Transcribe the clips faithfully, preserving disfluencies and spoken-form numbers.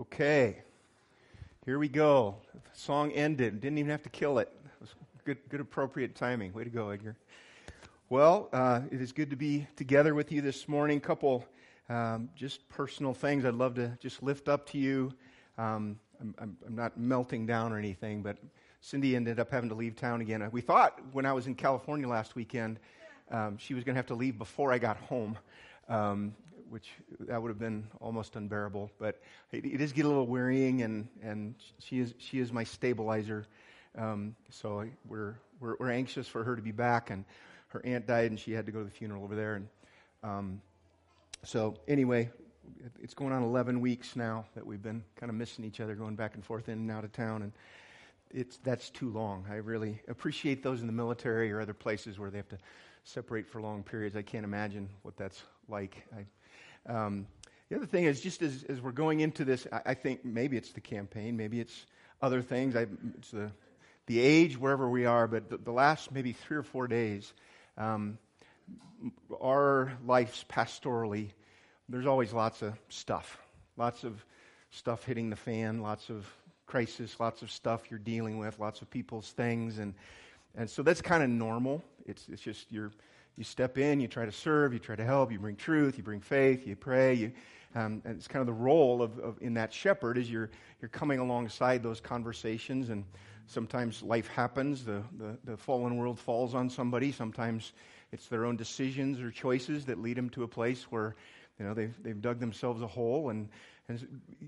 Okay, here we go. The song ended. Didn't even have to kill it. It was good, good, appropriate timing. Way to go, Edgar. Well, uh, it is good to be together with you this morning. Couple um, just personal things I'd love to just lift up to you. Um, I'm, I'm, I'm not melting down or anything, but Cindy ended up having to leave town again. We thought when I was in California last weekend, um, she was going to have to leave before I got home. Um, which that would have been almost unbearable, but it, it does get a little wearying, and, and she is she is my stabilizer. Um, so I, we're, we're we're anxious for her to be back, and her aunt died, and she had to go to the funeral over there. And um, so anyway, it, it's going on eleven weeks now that we've been kind of missing each other, going back and forth in and out of town, and it's that's too long. I really appreciate those in the military or other places where they have to separate for long periods. I can't imagine what that's like. I, Um, the other thing is, just as, as we're going into this, I, I think maybe it's the campaign, maybe it's other things, I, it's the the age, wherever we are, but the, the last maybe three or four days, um, our lives pastorally, there's always lots of stuff, lots of stuff hitting the fan, lots of crisis, lots of stuff you're dealing with, lots of people's things, and and so that's kind of normal. It's it's just you're. You step in, you try to serve, you try to help, you bring truth, you bring faith, you pray. You, um, and it's kind of the role of, of in that shepherd is you're you're coming alongside those conversations. And sometimes life happens. The, the the fallen world falls on somebody. Sometimes it's their own decisions or choices that lead them to a place where you know they've they've dug themselves a hole, and, and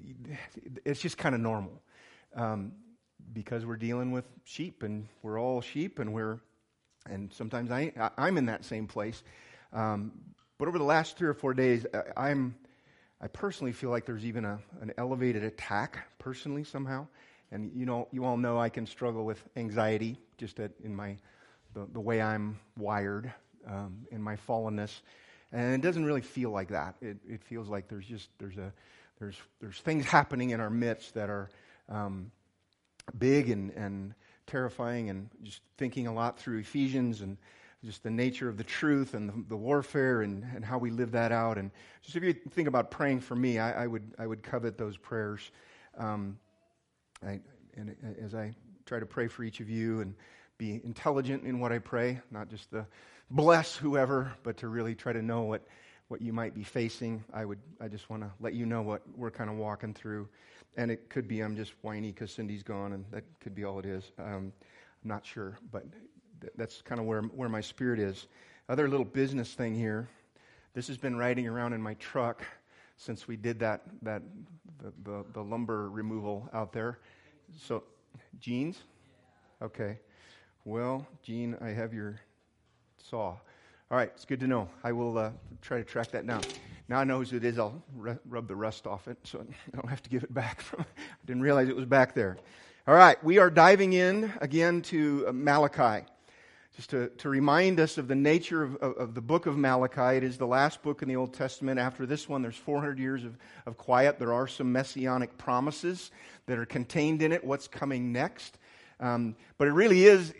it's just kind of normal um, because we're dealing with sheep, and we're all sheep, and we're. And sometimes I, I'm in that same place. Um, but over the last three or four days, I, I'm, I personally feel like there's even a, an elevated attack, personally, somehow. And you know, you all know I can struggle with anxiety, just at, in my, the, the way I'm wired, um, in my fallenness. And it doesn't really feel like that. It, it feels like there's just, there's a, there's, there's things happening in our midst that are um, big and, and terrifying, and just thinking a lot through Ephesians and just the nature of the truth and the, the warfare and, and how we live that out. And just if you think about praying for me, I, I would I would covet those prayers. Um, I, and as I try to pray for each of you and be intelligent in what I pray, not just the bless whoever, but to really try to know what, what you might be facing. I would I just want to let you know what we're kind of walking through. And it could be I'm just whiny because Cindy's gone, and that could be all it is. Um, I'm not sure, but th- that's kind of where where my spirit is. Other little business thing here. This has been riding around in my truck since we did that that the, the, the lumber removal out there. So, Jeans? Okay. Well, Gene, I have your saw. All right, it's good to know. I will uh, try to track that down. Now I know whose it is. I'll r- rub the rust off it, so I don't have to give it back. From, I didn't realize it was back there. All right, we are diving in again to Malachi. Just to, to remind us of the nature of, of, of the book of Malachi. It is the last book in the Old Testament. After this one, there's four hundred years of, of quiet. There are some messianic promises that are contained in it, what's coming next. Um, but it really is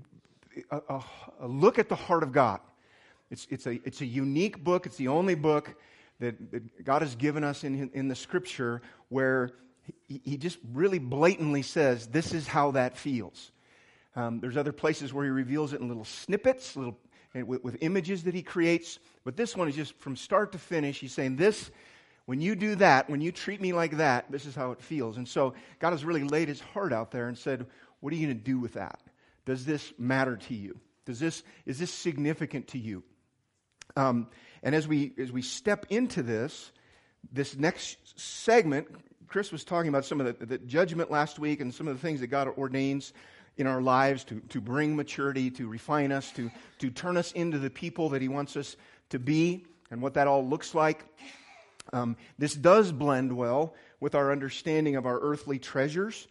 a, a, a look at the heart of God. It's, it's, a, it's a unique book. It's the only book that, that God has given us in, in the Scripture where he, he just really blatantly says, this is how that feels. Um, there's other places where he reveals it in little snippets, little with, with images that he creates. But this one is just from start to finish. He's saying this, when you do that, when you treat me like that, this is how it feels. And so God has really laid his heart out there and said, what are you going to do with that? Does this matter to you? Does this is this significant to you? Um, and as we as we step into this, this next segment, Chris was talking about some of the, the judgment last week and some of the things that God ordains in our lives to, to bring maturity, to refine us, to, to turn us into the people that he wants us to be, and what that all looks like. Um, this does blend well with our understanding of our earthly treasures.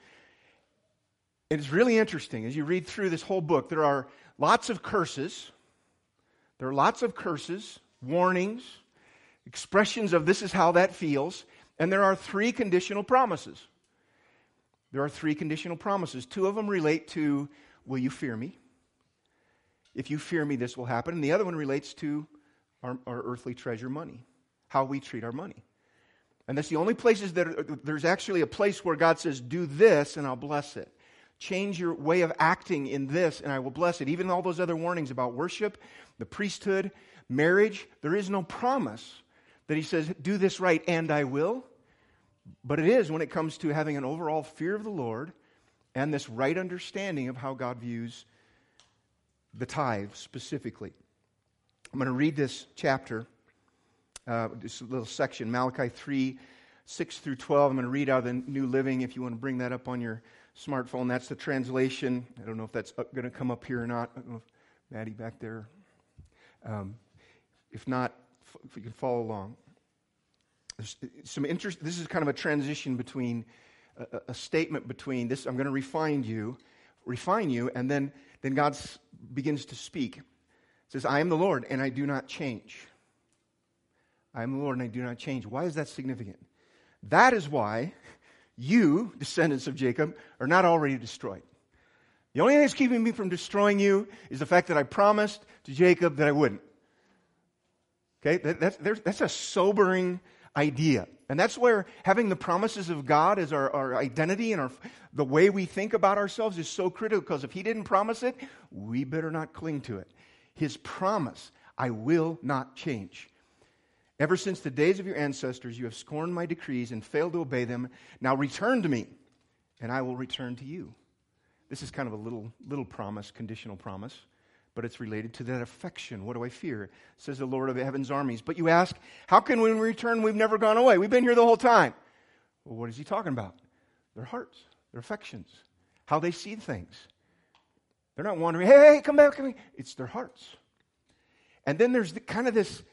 And it's really interesting. As you read through this whole book, there are lots of curses. There are lots of curses, warnings, expressions of this is how that feels. And there are three conditional promises. There are three conditional promises. Two of them relate to, will you fear me? If you fear me, this will happen. And the other one relates to our, our earthly treasure, money, how we treat our money. And that's the only places that are, there's actually a place where God says, do this and I'll bless it. Change your way of acting in this and I will bless it. Even all those other warnings about worship, the priesthood, marriage, there is no promise that he says, do this right and I will. But it is when it comes to having an overall fear of the Lord and this right understanding of how God views the tithe specifically. I'm going to read this chapter, uh, this little section, Malachi three, six through twelve. I'm going to read out of the New Living if you want to bring that up on your smartphone. That's the translation. I don't know if that's going to come up here or not. I don't know if Maddie back there. Um, if not, if you can follow along. There's some interest. This is kind of a transition between a, a statement between this. I'm going to refine you, refine you, and then then God begins to speak. It says, "I am the Lord, and I do not change. I am the Lord, and I do not change." Why is that significant? That is why you, descendants of Jacob, are not already destroyed. The only thing that's keeping me from destroying you is the fact that I promised to Jacob that I wouldn't. Okay, that, that's that's a sobering idea. And that's where having the promises of God as our, our identity and our, the way we think about ourselves is so critical, because if he didn't promise it, we better not cling to it. His promise, I will not change. Ever since the days of your ancestors, you have scorned my decrees and failed to obey them. Now return to me, and I will return to you. This is kind of a little, little promise, conditional promise. But it's related to that affection. What do I fear? Says the Lord of heaven's armies. But you ask, how can when we return we've never gone away? We've been here the whole time. Well, what is he talking about? Their hearts, their affections, how they see things. They're not wandering, hey, hey, come back, come back. It's their hearts. And then there's the, kind of this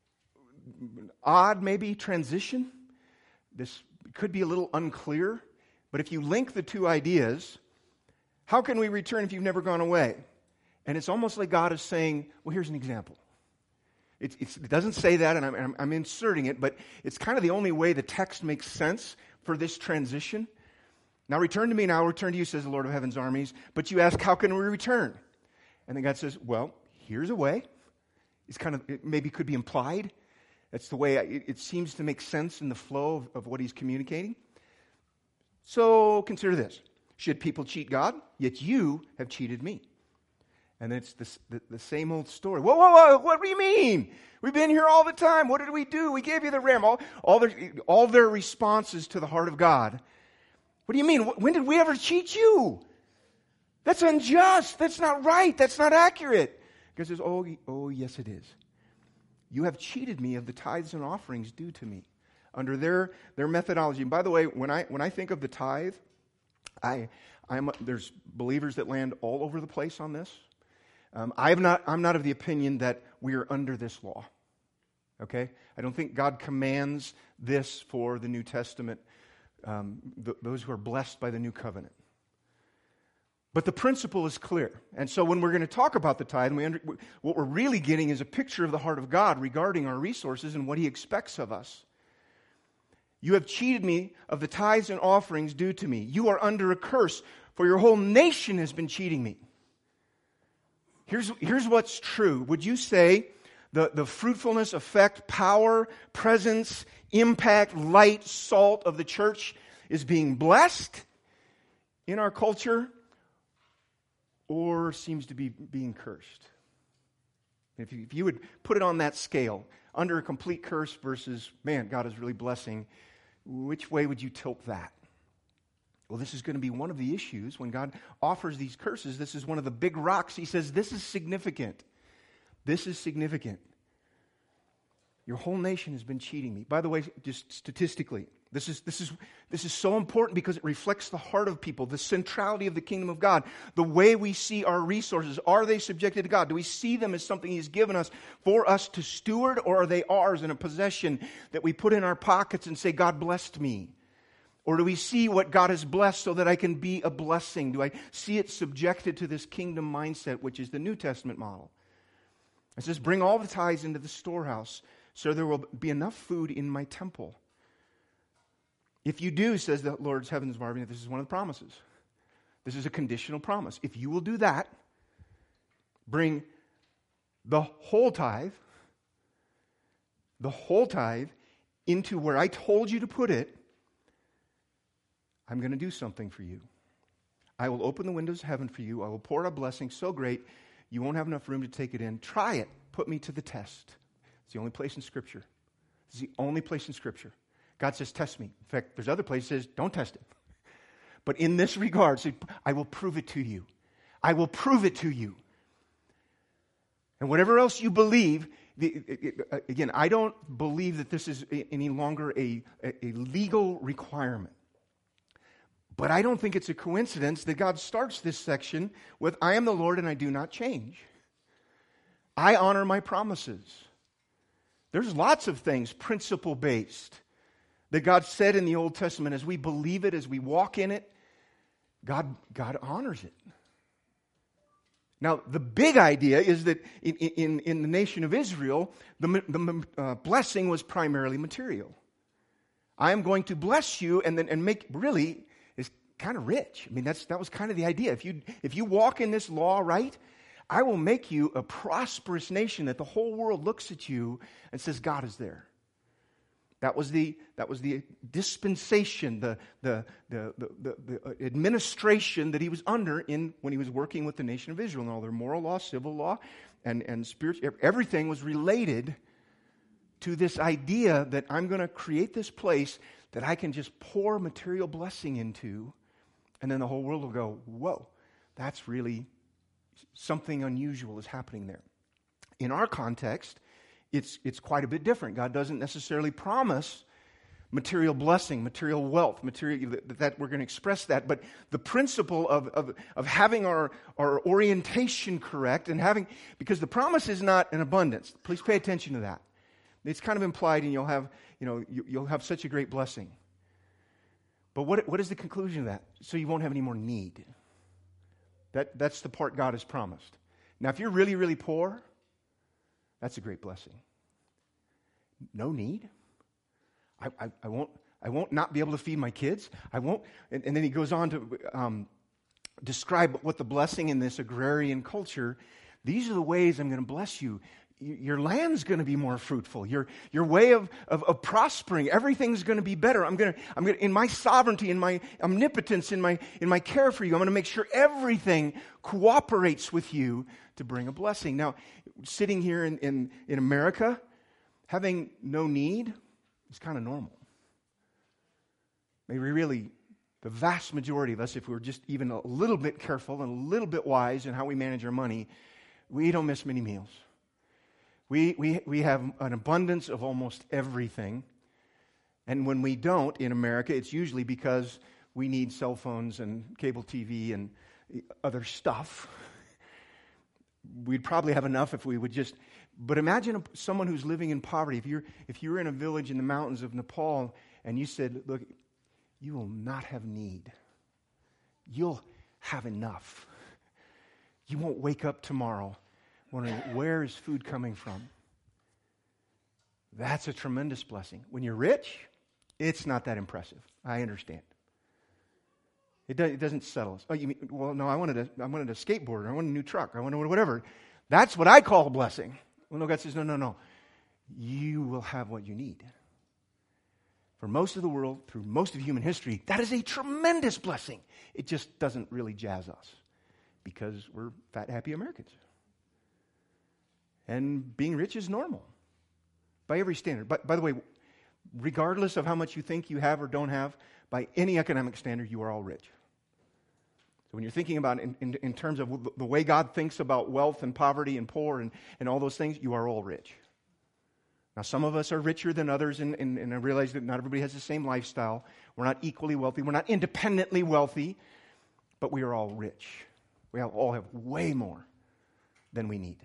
odd, maybe, transition. This could be a little unclear. But if you link the two ideas, how can we return if you've never gone away? And it's almost like God is saying, well, here's an example. It, it's, it doesn't say that, and I'm, I'm, I'm inserting it, but it's kind of the only way the text makes sense for this transition. Now return to me, and I'll return to you, says the Lord of heaven's armies. But you ask, how can we return? And then God says, well, here's a way. It's kind of, it maybe could be implied. That's the way I, it, it seems to make sense in the flow of, of what he's communicating. So consider this. Should people cheat God? Yet you have cheated me. And it's the, the, the same old story. Whoa, whoa, whoa, what do you mean? We've been here all the time. What did we do? We gave you the ram. All, all, their, all their responses to the heart of God. What do you mean? When did we ever cheat you? That's unjust. That's not right. That's not accurate. God says, oh, oh, yes it is. You have cheated me of the tithes and offerings due to me. Under their, their methodology. And by the way, when I when I think of the tithe, I I'm there's believers that land all over the place on this. Um, I have not, I'm not of the opinion that we are under this law. Okay? I don't think God commands this for the New Testament, um, th- those who are blessed by the New Covenant. But the principle is clear. And so when we're going to talk about the tithe, and we under, what we're really getting is a picture of the heart of God regarding our resources and what he expects of us. You have cheated me of the tithes and offerings due to me. You are under a curse, for your whole nation has been cheating me. Here's, here's what's true. Would you say the, the fruitfulness, effect, power, presence, impact, light, salt of the church is being blessed in our culture, or seems to be being cursed? If you, if you would put it on that scale, under a complete curse versus, man, God is really blessing, which way would you tilt that? Well, this is going to be one of the issues when God offers these curses. This is one of the big rocks. He says, this is significant. This is significant. Your whole nation has been cheating me. By the way, just statistically, this is, this is, this is so important because it reflects the heart of people, the centrality of the kingdom of God, the way we see our resources. Are they subjected to God? Do we see them as something he's given us for us to steward, or are they ours in a possession that we put in our pockets and say, God blessed me? Or do we see what God has blessed so that I can be a blessing? Do I see it subjected to this kingdom mindset, which is the New Testament model? It says, bring all the tithes into the storehouse, so there will be enough food in my temple. If you do, says the Lord's heaven's army, this is one of the promises. This is a conditional promise. If you will do that, bring the whole tithe, the whole tithe into where I told you to put it, I'm going to do something for you. I will open the windows of heaven for you. I will pour out a blessing so great you won't have enough room to take it in. Try it. Put me to the test. It's the only place in Scripture. It's the only place in Scripture. God says, test me. In fact, there's other places that says, don't test it. But in this regard, say, I will prove it to you. I will prove it to you. And whatever else you believe, the, again, I don't believe that this is any longer a, a legal requirement. But I don't think it's a coincidence that God starts this section with, I am the Lord and I do not change. I honor my promises. There's lots of things principle-based that God said in the Old Testament. As we believe it, as we walk in it, God, God honors it. Now, the big idea is that in, in, in the nation of Israel, the, the uh, blessing was primarily material. I am going to bless you and then and make really is kind of rich. I mean, that's that was kind of the idea. If you if you walk in this law right, I will make you a prosperous nation that the whole world looks at you and says, God is there. That was the that was the dispensation, the the the the, the, the administration that he was under in when he was working with the nation of Israel. And all their moral law, civil law, and and spiritual, everything was related to this idea that I'm going to create this place that I can just pour material blessing into, and then the whole world will go, whoa, that's really something unusual is happening there. In our context, it's it's quite a bit different. God doesn't necessarily promise material blessing, material wealth, material that, that we're going to express that, but the principle of, of, of having our, our orientation correct and having, because the promise is not an abundance. Please pay attention to that. It's kind of implied, and you'll have, you know, you, you'll have such a great blessing. But what what is the conclusion of that? So you won't have any more need. That that's the part God has promised. Now, if you're really, really poor, that's a great blessing. No need. I, I, I won't I won't not be able to feed my kids. I won't. And, and then he goes on to um, describe what the blessing in this agrarian culture. These are the ways I'm going to bless you. Your land's going to be more fruitful. Your your way of, of, of prospering, everything's going to be better. I'm going to I'm going to, in my sovereignty, in my omnipotence, in my in my care for you, I'm going to make sure everything cooperates with you to bring a blessing. Now, sitting here in in, in America, having no need is kind of normal. Maybe really, the vast majority of us, if we were just even a little bit careful and a little bit wise in how we manage our money, we don't miss many meals. We, we we have an abundance of almost everything. And when we don't in America, it's usually because we need cell phones and cable T V and other stuff. We'd probably have enough if we would just... But imagine a, someone who's living in poverty. If you're, if you're in a village in the mountains of Nepal and you said, look, you will not have need. You'll have enough. You won't wake up tomorrow wondering, where is food coming from? That's a tremendous blessing. When you're rich, it's not that impressive. I understand. It, do, it doesn't settle us. Oh, you mean, well, no, I wanted a, I wanted a skateboard. I wanted a new truck. I wanted whatever. That's what I call a blessing. Well, no, God says, no, no, no. You will have what you need. For most of the world, through most of human history, that is a tremendous blessing. It just doesn't really jazz us because we're fat, happy Americans. And being rich is normal by every standard. But by the way, regardless of how much you think you have or don't have, by any economic standard, you are all rich. So when you're thinking about it in, in, in terms of the way God thinks about wealth and poverty and poor and, and all those things, you are all rich. Now, some of us are richer than others, and, and, and I realize that not everybody has the same lifestyle. We're not equally wealthy. We're not independently wealthy, but we are all rich. We all have way more than we need.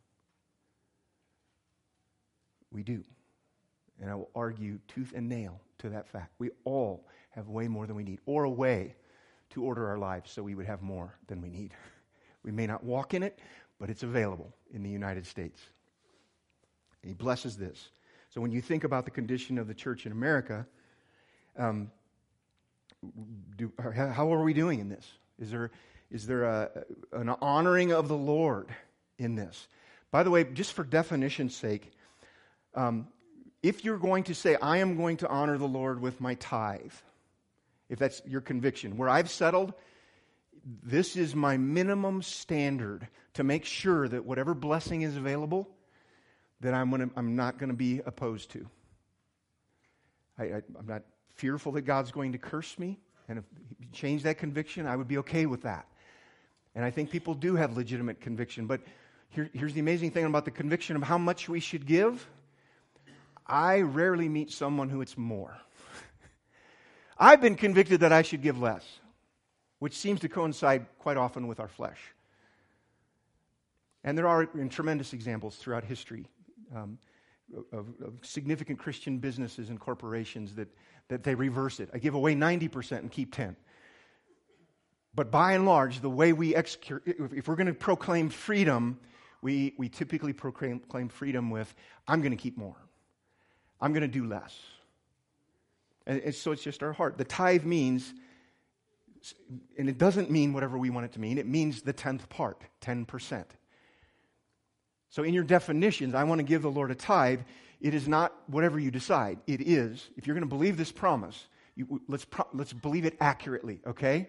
We do. And I will argue tooth and nail to that fact. We all have way more than we need, or a way to order our lives so we would have more than we need. We may not walk in it, but it's available in the United States. And he blesses this. So when you think about the condition of the church in America, um, do, how are we doing in this? Is there is there a, an honoring of the Lord in this? By the way, just for definition's sake, Um, if you're going to say, I am going to honor the Lord with my tithe, if that's your conviction, where I've settled, this is my minimum standard to make sure that whatever blessing is available, that I'm, gonna, I'm not going to be opposed to. I, I, I'm not fearful that God's going to curse me, and if He changed that conviction, I would be okay with that. And I think people do have legitimate conviction, but here, here's the amazing thing about the conviction of how much we should give. I rarely meet someone who it's more. I've been convicted that I should give less, which seems to coincide quite often with our flesh. And there are tremendous examples throughout history um, of, of significant Christian businesses and corporations that, that they reverse it. I give away ninety percent and keep ten. But by and large, the way we execute, if we're going to proclaim freedom, we, we typically proclaim, proclaim freedom with, I'm going to keep more. I'm going to do less. And, and so it's just our heart. The tithe means, and it doesn't mean whatever we want it to mean, it means the tenth part, ten percent. So in your definitions, I want to give the Lord a tithe. It is not whatever you decide. It is, if you're going to believe this promise, you, let's, pro, let's believe it accurately, okay?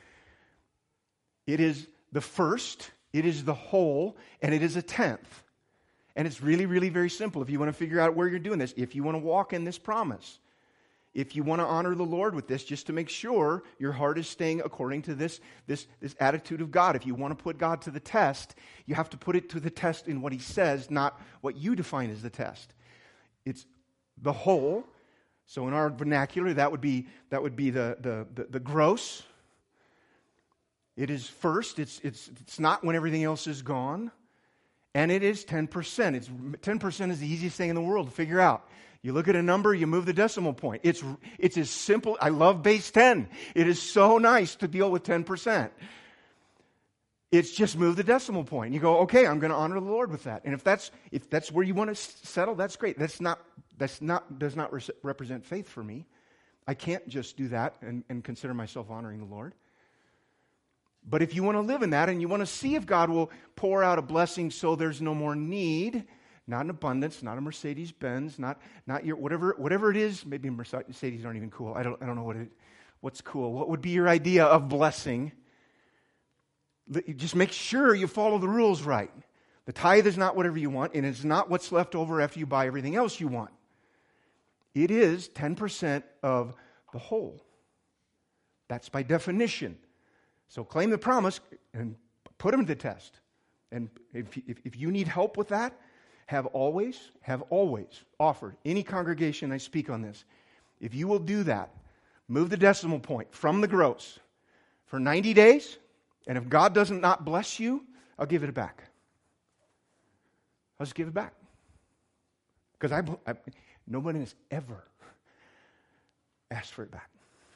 It is the first, it is the whole, and it is a tenth. And it's really, really very simple if you want to figure out where you're doing this, if you want to walk in this promise. If you want to honor the Lord with this, just to make sure your heart is staying according to this, this, this attitude of God. If you want to put God to the test, you have to put it to the test in what He says, not what you define as the test. It's the whole. So in our vernacular, that would be that would be the the the, the gross. It is first. It's it's it's not when everything else is gone, and it is ten percent. It's ten percent is the easiest thing in the world to figure out. You look at a number, you move the decimal point. It's it's as simple. I love base ten. It is so nice to deal with ten percent. It's just move the decimal point. You go, okay, I'm going to honor the Lord with that. And if that's if that's where you want to settle, that's great. That's not that's not does not re- represent faith for me. I can't just do that and, and consider myself honoring the Lord. But if you want to live in that and you want to see if God will pour out a blessing so there's no more need, not an abundance, not a Mercedes-Benz, not not your whatever whatever it is. Maybe Mercedes aren't even cool. I don't I don't know what it what's cool. What would be your idea of blessing? Just make sure you follow the rules right. The tithe is not whatever you want, and it's not what's left over after you buy everything else you want. It is ten percent of the whole. That's by definition. So claim the promise and put them to the test. And if, if, if you need help with that, have always, have always offered any congregation I speak on this. If you will do that, move the decimal point from the gross for ninety days, and if God doesn't not bless you, I'll give it back. I'll just give it back. Because I, I, nobody has ever asked for it back.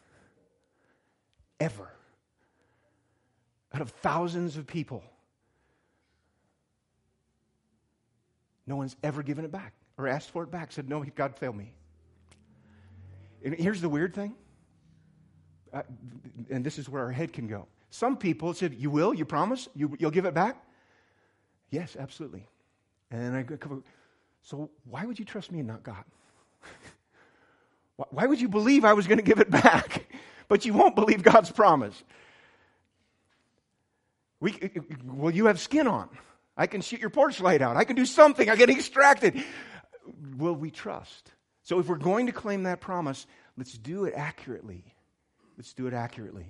Ever. Out of thousands of people, no one's ever given it back or asked for it back, said, no, God failed me. And here's the weird thing, uh, and this is where our head can go. Some people said, you will? You promise? You, you'll give it back? Yes, absolutely. And I go, so why would you trust me and not God? Why would you believe I was going to give it back, but you won't believe God's promise? We, well, you have skin on. I can shoot your porch light out. I can do something. I get extracted. Will we trust? So if we're going to claim that promise, let's do it accurately. Let's do it accurately.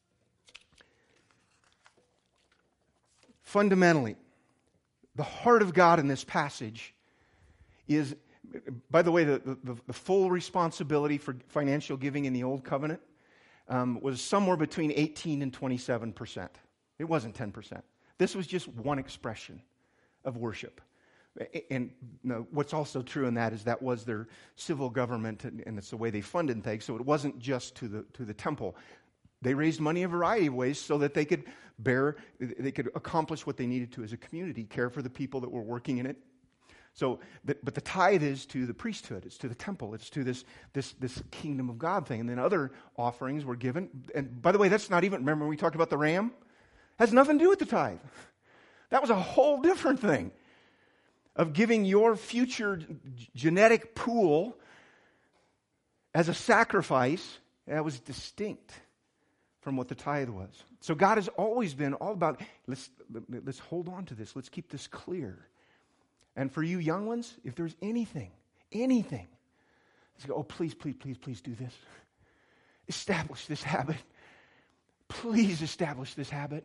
Fundamentally, the heart of God in this passage is, by the way, the, the, the full responsibility for financial giving in the Old Covenant um, was somewhere between eighteen and twenty-seven percent. It wasn't ten percent. This was just one expression of worship. And you know, what's also true in that is that was their civil government, and, and it's the way they funded things. So it wasn't just to the to the temple. They raised money a variety of ways so that they could bear, they could accomplish what they needed to as a community, care for the people that were working in it. So, but the tithe is to the priesthood, it's to the temple, it's to this this this kingdom of God thing. And then other offerings were given. And by the way, that's not even, remember when we talked about the ram? Has nothing to do with the tithe. That was a whole different thing. of giving your future g- genetic pool as a sacrifice, that was distinct from what the tithe was. So God has always been all about, let's, let's hold on to this. Let's keep this clear. And for you young ones, if there's anything, anything, let's go, oh, please, please, please, please do this. Establish this habit. Please establish this habit.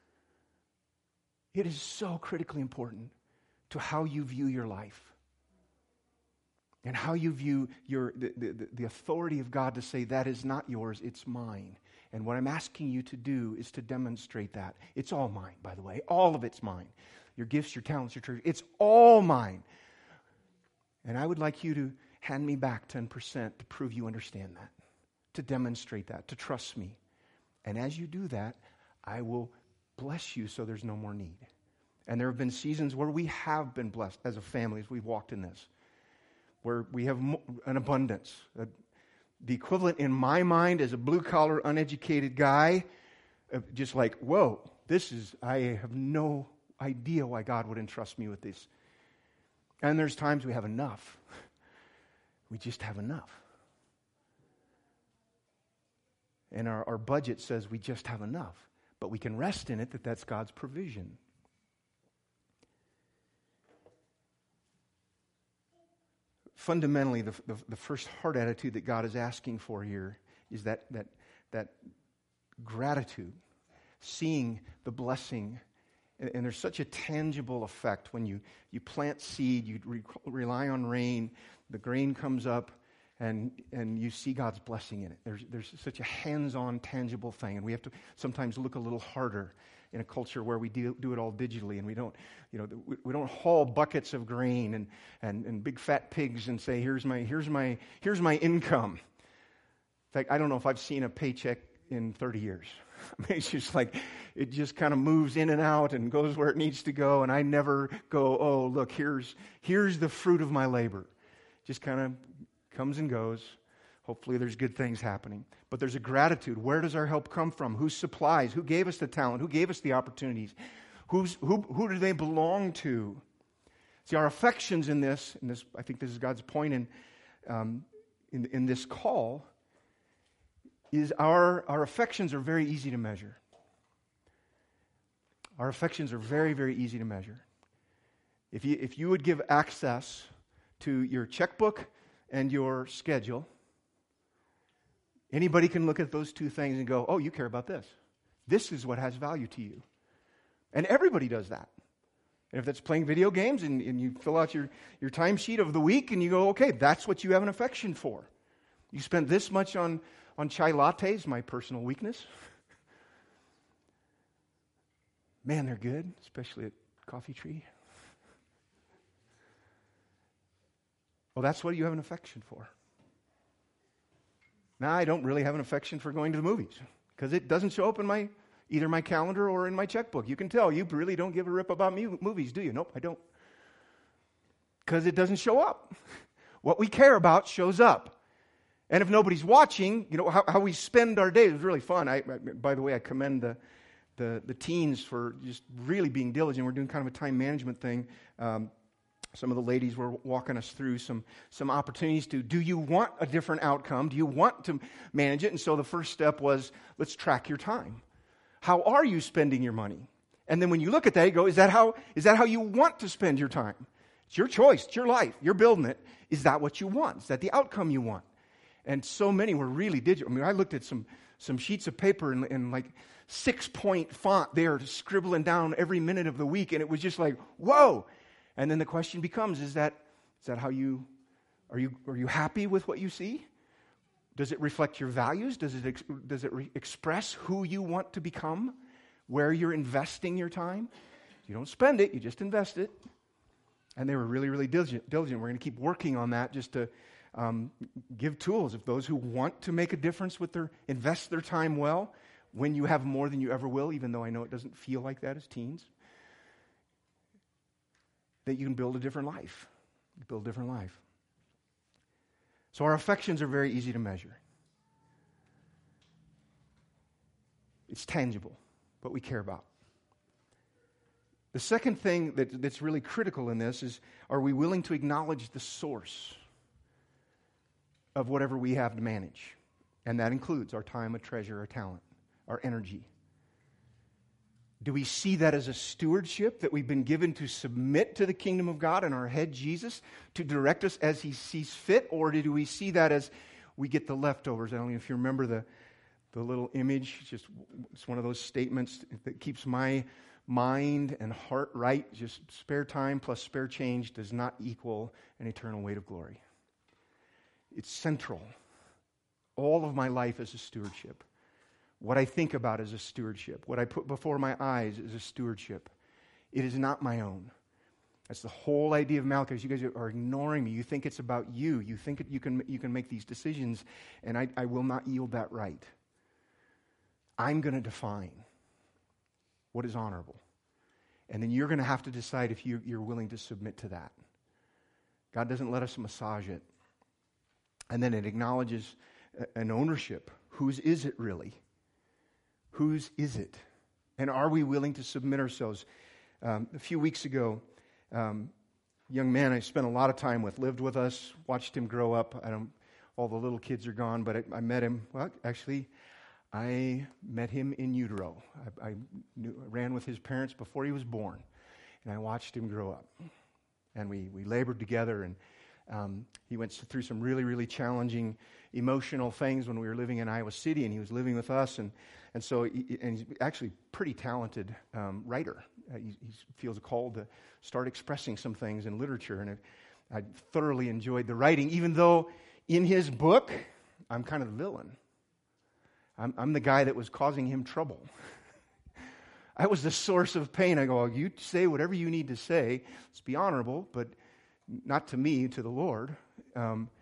It is so critically important to how you view your life and how you view your the, the, the authority of God to say that is not yours, it's mine. And what I'm asking you to do is to demonstrate that. It's all mine, by the way. All of it's mine. Your gifts, your talents, your treasure, it's all mine. And I would like you to hand me back ten percent to prove you understand that, to demonstrate that, to trust me. And as you do that, I will bless you so there's no more need. And there have been seasons where we have been blessed as a family as we've walked in this, where we have an abundance. The equivalent in my mind as a blue-collar, uneducated guy, just like, whoa, this is, I have no idea why God would entrust me with this. And there's times we have enough. We just have enough. And our, our budget says we just have enough. But we can rest in it that that's God's provision. Fundamentally, the, the, the first heart attitude that God is asking for here is that, that, that gratitude, seeing the blessing. And, and there's such a tangible effect when you, you plant seed, you re- rely on rain, the grain comes up, and and you see God's blessing in it. There's there's such a hands-on, tangible thing, and we have to sometimes look a little harder in a culture where we do, do it all digitally, and we don't, you know, we, we don't haul buckets of grain and, and and big fat pigs and say, here's my here's my here's my income. In fact, I don't know if I've seen a paycheck in thirty years. I mean, it's just like it just kind of moves in and out and goes where it needs to go, and I never go, oh, look, here's here's the fruit of my labor. Just kind of comes and goes. Hopefully there's good things happening. But there's a gratitude. Where does our help come from? Who supplies? Who gave us the talent? Who gave us the opportunities? Who's, who, who do they belong to? See, our affections in this, and this, I think this is God's point in, um, in, in this call, is our, our affections are very easy to measure. Our affections are very, very easy to measure. If you, if you would give access to your checkbook and your schedule, anybody can look at those two things and go, oh, you care about this. This is what has value to you. And everybody does that. And if that's playing video games and, and you fill out your, your timesheet of the week and you go, okay, that's what you have an affection for. You spent this much on, on chai lattes, my personal weakness. Man, they're good, especially at Coffee Tree. Well, that's what you have an affection for. Now, I don't really have an affection for going to the movies because it doesn't show up in my either my calendar or in my checkbook. You can tell you really don't give a rip about mu- movies, do you? Nope, I don't. Because it doesn't show up. What we care about shows up. And if nobody's watching, you know, how, how we spend our days is really fun. I, I, by the way, I commend the, the the teens for just really being diligent. We're doing kind of a time management thing. Um, Some of the ladies were walking us through some, some opportunities to, do you want a different outcome? Do you want to manage it? And so the first step was, let's track your time. How are you spending your money? And then when you look at that, you go, is that how, is that how you want to spend your time? It's your choice. It's your life. You're building it. Is that what you want? Is that the outcome you want? And so many were really digital. I mean, I looked at some, some sheets of paper in, in like six-point font there, scribbling down every minute of the week, and it was just like, whoa! And then the question becomes, is that is that how you, are you are you happy with what you see? Does it reflect your values? Does it ex, does it re- express who you want to become? Where you're investing your time? You don't spend it, you just invest it. And they were really, really diligent. diligent. We're going to keep working on that just to um, give tools of those who want to make a difference with their, invest their time well, when you have more than you ever will, even though I know it doesn't feel like that as teens. That you can build a different life. Build a different life. So our affections are very easy to measure. It's tangible, what we care about. The second thing that, that's really critical in this is, are we willing to acknowledge the source of whatever we have to manage? And that includes our time, our treasure, our talent, our energy. Do we see that as a stewardship that we've been given to submit to the kingdom of God and our head, Jesus, to direct us as he sees fit? Or do we see that as we get the leftovers? I don't know if you remember the, the little image. It's just it's one of those statements that keeps my mind and heart right. Just spare time plus spare change does not equal an eternal weight of glory. It's central. All of my life is a stewardship. What I think about is a stewardship. What I put before my eyes is a stewardship. It is not my own. That's the whole idea of Malachi. You guys are ignoring me. You think it's about you. You think you can you can make these decisions, and I, I will not yield that right. I'm going to define what is honorable. And then you're going to have to decide if you, you're willing to submit to that. God doesn't let us massage it. And then it acknowledges an ownership. Whose is it really? Whose is it? And are we willing to submit ourselves? Um, a few weeks ago, um, a young man I spent a lot of time with, lived with us, watched him grow up. I don't, all the little kids are gone, but I, I met him. Well, actually, I met him in utero. I, I knew, ran with his parents before he was born, and I watched him grow up. And we, we labored together, and um, he went through some really, really challenging emotional things when we were living in Iowa City, and he was living with us, and and so he, and he's actually a pretty talented um, writer. Uh, he, he feels called to start expressing some things in literature, and I, I thoroughly enjoyed the writing, even though in his book, I'm kind of the villain. I'm, I'm the guy that was causing him trouble. I was the source of pain. I go, you say whatever you need to say. Let's be honorable, but not to me, to the Lord. Um,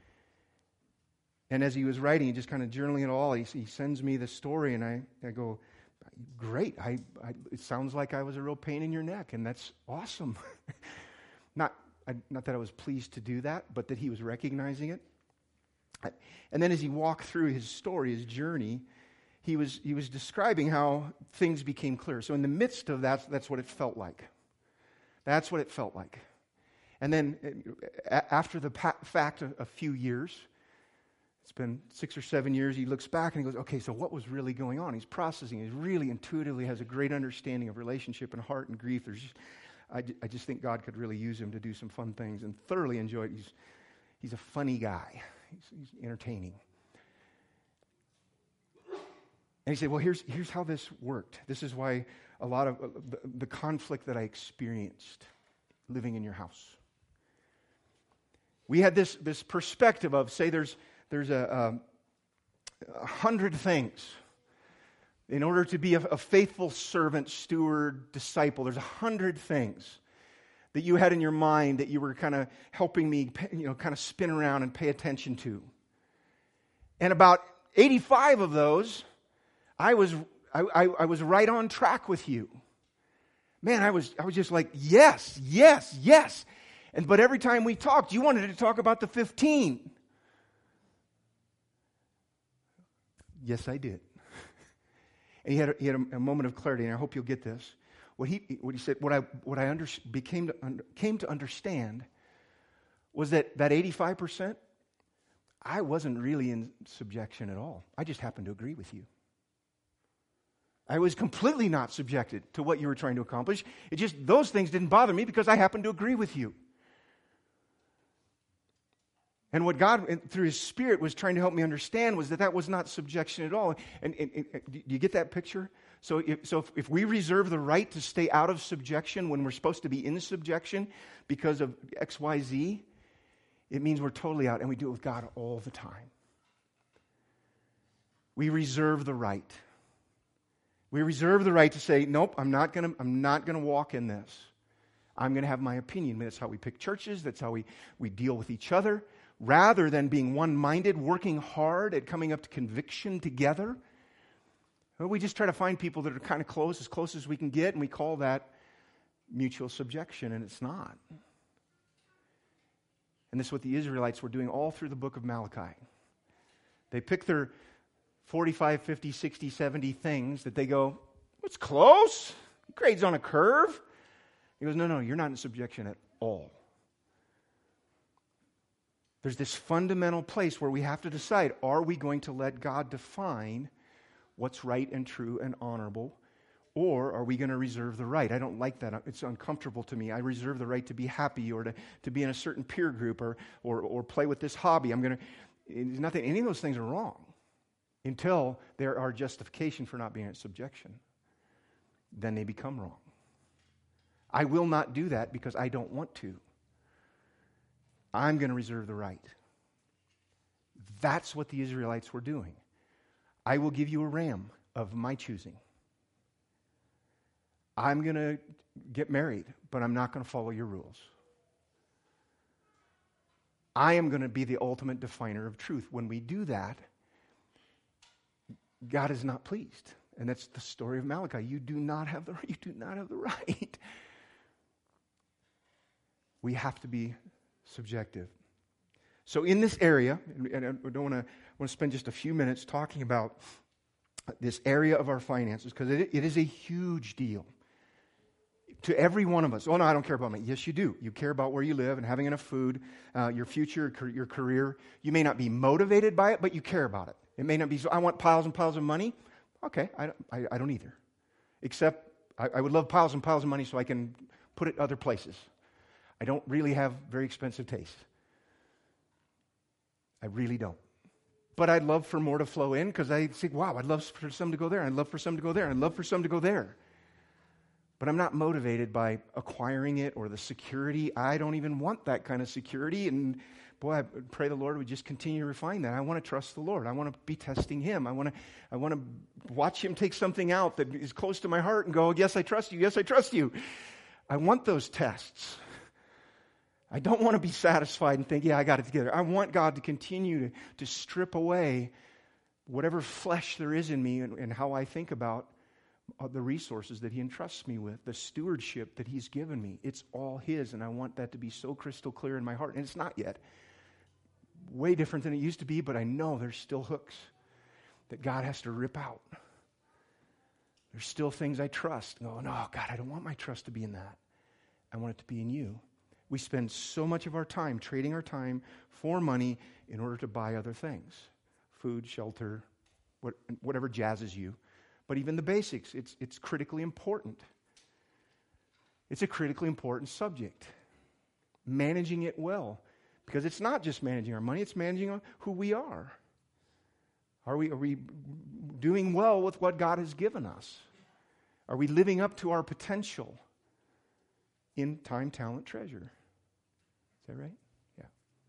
and as he was writing, he just kind of journaling it all, he, he sends me the story, and I, I go, great. I, I, it sounds like I was a real pain in your neck, and that's awesome. not, I, not that I was pleased to do that, but that he was recognizing it. I, and then as he walked through his story, his journey, he was he was describing how things became clear. So in the midst of that, that's what it felt like. That's what it felt like. And then uh, after the pa- fact, a, a few years, it's been six or seven years, he looks back and he goes, okay, so what was really going on? He's processing. He really intuitively has a great understanding of relationship and heart and grief. There's just, I, I just think God could really use him to do some fun things and thoroughly enjoy it. He's, he's a funny guy. He's, he's entertaining. And he said, well, here's, here's how this worked. This is why a lot of uh, the, the conflict that I experienced living in your house. We had this, this perspective of, say, there's there's a, a, a hundred things. In order to be a, a faithful servant, steward, disciple, there's a hundred things that you had in your mind that you were kind of helping me, you know, kind of spin around and pay attention to. And about eighty-five of those, I was I, I, I was right on track with you. Man, I was I was just like, yes, yes, yes. And but every time we talked, you wanted to talk about the fifteen. Yes, I did. And he had a, he had a, a moment of clarity, and I hope you'll get this. What he what he said, what I what I under, became to under, came to understand was that that eighty-five percent, I wasn't really in subjection at all. I just happened to agree with you. I was completely not subjected to what you were trying to accomplish. It just, those things didn't bother me because I happened to agree with you. And what God, through His Spirit, was trying to help me understand was that that was not subjection at all. And, and, and do you get that picture? So, if, so if, if we reserve the right to stay out of subjection when we're supposed to be in subjection because of X, Y, Z, it means we're totally out, and we do it with God all the time. We reserve the right. We reserve the right to say, nope, I'm not going to I'm not going to walk in this. I'm going to have my opinion. That's how we pick churches. That's how we, we deal with each other. Rather than being one-minded, working hard at coming up to conviction together, well, we just try to find people that are kind of close, as close as we can get, and we call that mutual subjection, and it's not. And this is what the Israelites were doing all through the book of Malachi. They pick their forty-five, fifty, sixty, seventy things that they go, it's close. Grade's on a curve. He goes, no, no, you're not in subjection at all. There's this fundamental place where we have to decide, are we going to let God define what's right and true and honorable, or are we going to reserve the right? I don't like that. It's uncomfortable to me. I reserve the right to be happy or to, to be in a certain peer group or, or, or play with this hobby. I'm going to, it's nothing, any of those things are wrong until there are justification for not being in subjection. Then they become wrong. I will not do that because I don't want to. I'm going to reserve the right. That's what the Israelites were doing. I will give you a ram of my choosing. I'm going to get married, but I'm not going to follow your rules. I am going to be the ultimate definer of truth. When we do that, God is not pleased. And that's the story of Malachi. You do not have the, you do not have the right. We have to be subjective. So in this area, and I don't want to want to spend just a few minutes talking about this area of our finances, because it, it is a huge deal to every one of us. Oh, no, I don't care about money. Yes, you do. You care about where you live and having enough food, uh, your future, your career. You may not be motivated by it, but you care about it. It may not be, so I want piles and piles of money. Okay, I, I, I don't either. Except I, I would love piles and piles of money so I can put it other places. I don't really have very expensive taste. I really don't. But I'd love for more to flow in because I think, wow, I'd love for some to go there. I'd love for some to go there. I'd love for some to go there. But I'm not motivated by acquiring it or the security. I don't even want that kind of security. And boy, I pray the Lord would just continue to refine that. I want to trust the Lord. I want to be testing Him. I want to I want to watch Him take something out that is close to my heart and go, yes, I trust you. Yes, I trust you. I want those tests. I don't want to be satisfied and think, yeah, I got it together. I want God to continue to, to strip away whatever flesh there is in me and, and how I think about the resources that He entrusts me with, the stewardship that He's given me. It's all His, and I want that to be so crystal clear in my heart. And it's not yet. Way different than it used to be, but I know there's still hooks that God has to rip out. There's still things I trust. Oh, no, God, I don't want my trust to be in that. I want it to be in You. We spend so much of our time trading our time for money in order to buy other things. Food, shelter, what, whatever jazzes you. But even the basics, it's, it's critically important. It's a critically important subject. Managing it well. Because it's not just managing our money, it's managing who we are. Are we, are we doing well with what God has given us? Are we living up to our potential in time, talent, treasure? Is that right? Yeah.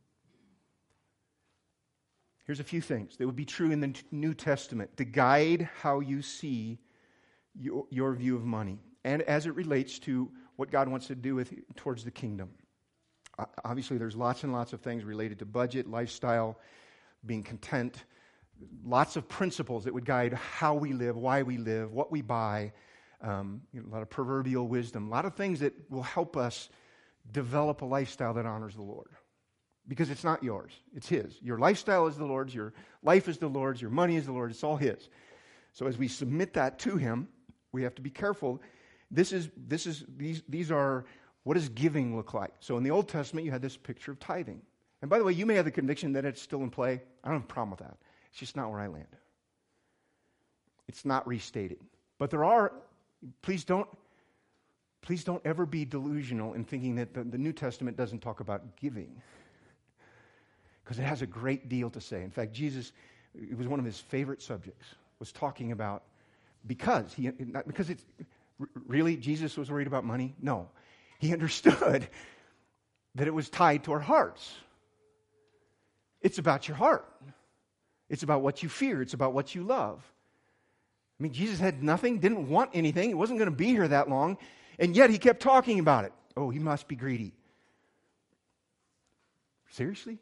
Here's a few things that would be true in the New Testament to guide how you see your, your view of money and as it relates to what God wants to do with towards the kingdom. Uh, obviously, there's lots and lots of things related to budget, lifestyle, being content, lots of principles that would guide how we live, why we live, what we buy, um, you know, a lot of proverbial wisdom, a lot of things that will help us develop a lifestyle that honors the Lord. Because it's not yours, it's His. Your lifestyle is the Lord's, your life is the Lord's, your money is the Lord's, it's all His. So as we submit that to Him, we have to be careful. This is, this is, these, these are, what does giving look like? So in the Old Testament, you had this picture of tithing. And by the way, you may have the conviction that it's still in play. I don't have a problem with that. It's just not where I land. It's not restated. But there are, please don't, please don't ever be delusional in thinking that the, the New Testament doesn't talk about giving. Because it has a great deal to say. In fact, Jesus, it was one of His favorite subjects, was talking about, because he, not because it's, really, Jesus was worried about money? No. He understood that it was tied to our hearts. It's about your heart. It's about what you fear. It's about what you love. I mean, Jesus had nothing, didn't want anything. He wasn't going to be here that long. And yet He kept talking about it. Oh, He must be greedy. Seriously?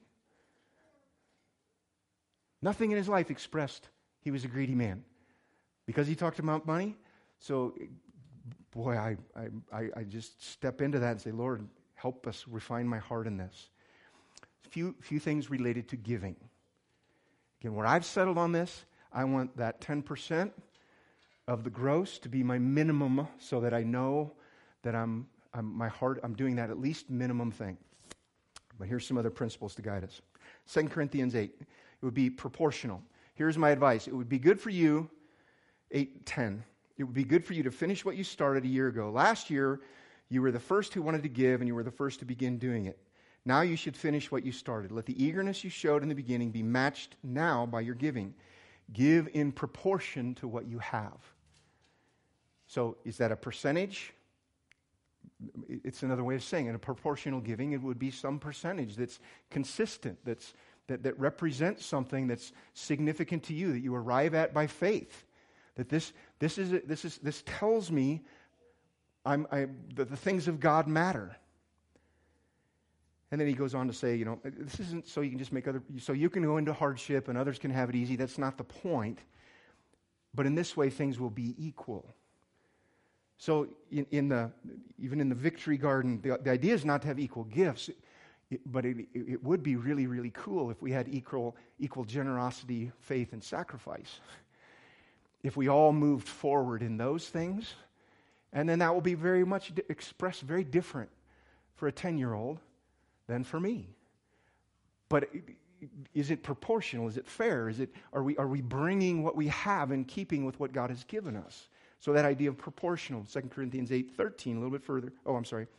Nothing in His life expressed He was a greedy man. Because He talked about money? So, boy, I, I, I just step into that and say, Lord, help us refine my heart in this. A few, few things related to giving. Again, where I've settled on this, I want that ten percent of the gross to be my minimum so that I know that I'm I'm, my heart, I'm doing that at least minimum thing. But here's some other principles to guide us. Second Corinthians eight, it would be proportional. Here's my advice. It would be good for you, eight ten. It would be good for you to finish what you started a year ago. Last year, you were the first who wanted to give, and you were the first to begin doing it. Now you should finish what you started. Let the eagerness you showed in the beginning be matched now by your giving. Give in proportion to what you have. So is that a percentage? It's another way of saying it. A proportional giving, it would be some percentage that's consistent, that's that, that represents something that's significant to you, that you arrive at by faith. That this this is this is this tells me I'm I that the things of God matter. And then he goes on to say, you know, this isn't so you can just make other so you can go into hardship and others can have it easy. That's not the point. But in this way, things will be equal. So in, in the even in the victory garden, the, the idea is not to have equal gifts, it, but it, it would be really, really cool if we had equal equal generosity, faith, and sacrifice. If we all moved forward in those things, and then that will be very much di- expressed very different for a ten-year-old than for me. But is it proportional? Is it fair? Is it are we are we bringing what we have in keeping with what God has given us? So that idea of proportional, Second Corinthians eight thirteen, a little bit further. Oh, I'm sorry.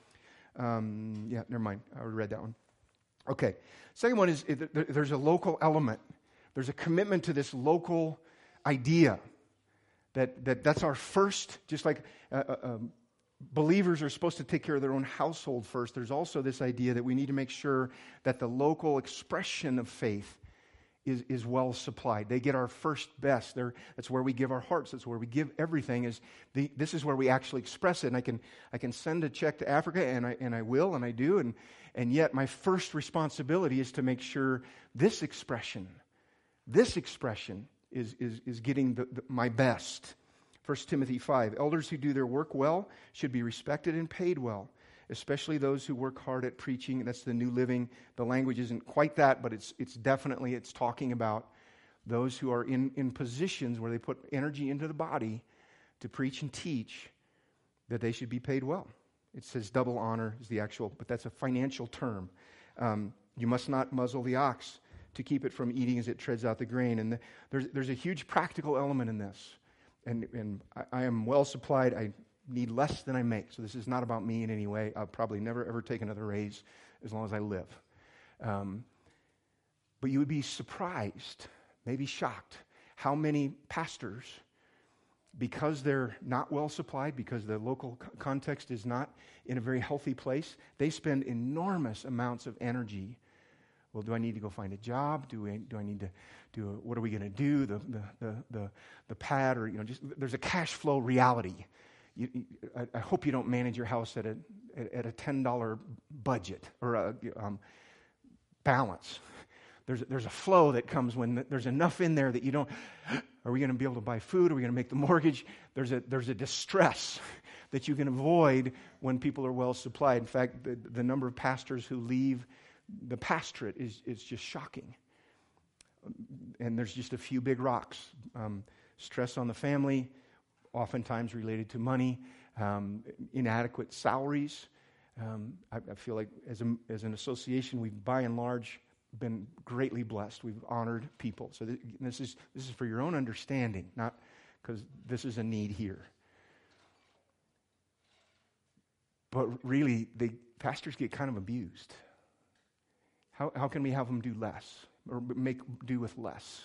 Um, yeah, never mind. I already read that one. Okay. Second one is there's a local element. There's a commitment to this local idea. That, that that's our first, just like uh, uh, um, believers are supposed to take care of their own household first, there's also this idea that we need to make sure that the local expression of faith is, is well supplied. They get our first best. They're, that's where we give our hearts. That's where we give everything. Is the, this is where we actually express it. And I can I can send a check to Africa, and I and I will, and I do. And and yet my first responsibility is to make sure this expression, this expression is is is getting the, the, my best. First Timothy five, elders who do their work well should be respected and paid well, especially those who work hard at preaching. That's the New Living. The language isn't quite that, but it's it's definitely, it's talking about those who are in, in positions where they put energy into the body to preach and teach, that they should be paid well. It says double honor is the actual, but that's a financial term. Um, you must not muzzle the ox to keep it from eating as it treads out the grain. And the, there's there's a huge practical element in this. And, and I, I am well supplied. I need less than I make. So this is not about me in any way. I'll probably never, ever take another raise as long as I live. Um, but you would be surprised, maybe shocked, how many pastors, because they're not well supplied, because the local co- context is not in a very healthy place, they spend enormous amounts of energy. Well, do I need to go find a job? Do I, do I need to do a, what are we going to do? The, the the the the pad, or you know, just there's a cash flow reality. You, you, I, I hope you don't manage your house at a at, at a ten dollar budget or a um, balance. There's there's a flow that comes when there's enough in there that you don't. Are we going to be able to buy food? Are we going to make the mortgage? There's a there's a distress that you can avoid when people are well supplied. In fact, the, the number of pastors who leave the pastorate is, is just shocking. And there's just a few big rocks. Um, stress on the family, oftentimes related to money, um, inadequate salaries. Um, I, I feel like as, a, as an association, we've by and large been greatly blessed. We've honored people. So th- this is this is for your own understanding, not because this is a need here. But really, the pastors get kind of abused. How how can we have them do less or make do with less?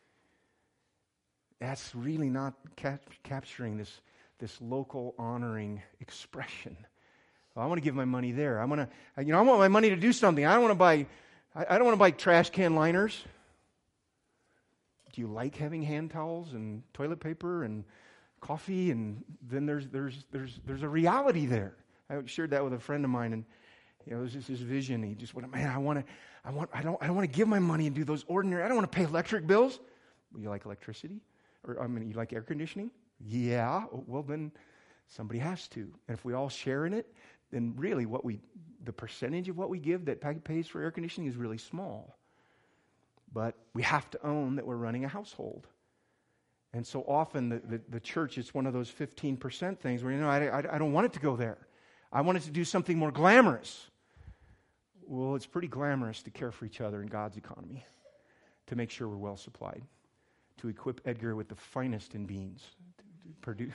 That's really not cap- capturing this this local honoring expression. Well, I want to give my money there. I want to, you know, I want my money to do something. I don't want to buy, I, I don't want to buy trash can liners. Do you like having hand towels and toilet paper and coffee? And then there's there's there's there's a reality there. I shared that with a friend of mine, and you know, it was just his vision. He just went, man, I want to, I want, I don't, I don't want to give my money and do those ordinary. I don't want to pay electric bills. Well, you like electricity, or I mean, you like air conditioning? Yeah. Well, then somebody has to. And if we all share in it, then really, what we, the percentage of what we give that pays for air conditioning is really small. But we have to own that we're running a household. And so often the, the, the church, it's one of those fifteen percent things where, you know, I, I, I don't want it to go there. I wanted to do something more glamorous. Well, it's pretty glamorous to care for each other in God's economy, to make sure we're well supplied, to equip Edgar with the finest in beans. To produce.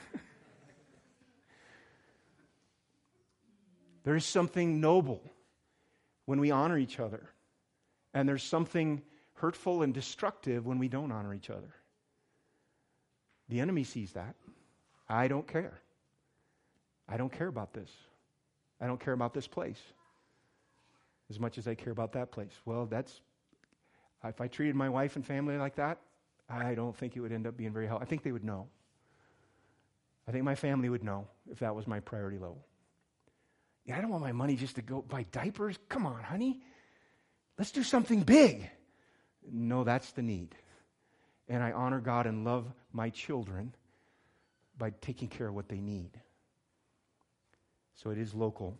There is something noble when we honor each other, and there's something hurtful and destructive when we don't honor each other. The enemy sees that. I don't care. I don't care about this. I don't care about this place as much as I care about that place. Well, that's, if I treated my wife and family like that, I don't think it would end up being very helpful. I think they would know. I think my family would know if that was my priority level. Yeah, I don't want my money just to go buy diapers. Come on, honey. Let's do something big. No, that's the need. And I honor God and love my children by taking care of what they need. So it is local.